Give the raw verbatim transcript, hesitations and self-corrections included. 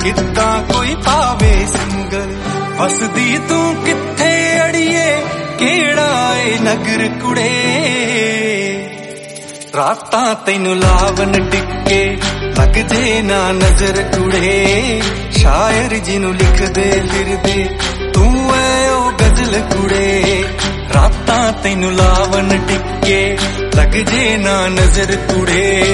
किद्दां कोई पावे सिंगल। वसदी तू कित्थे अड़िए केड़ा ए नगर कुड़े, रातां तैनू लावन टिके लग जे ना नजर कुड़े। शायर जिनू लिख दे फिर दे तू ऐ ओ गजल कुड़े, रातां तैनू लावन टिके लग जे ना नजर कुड़े।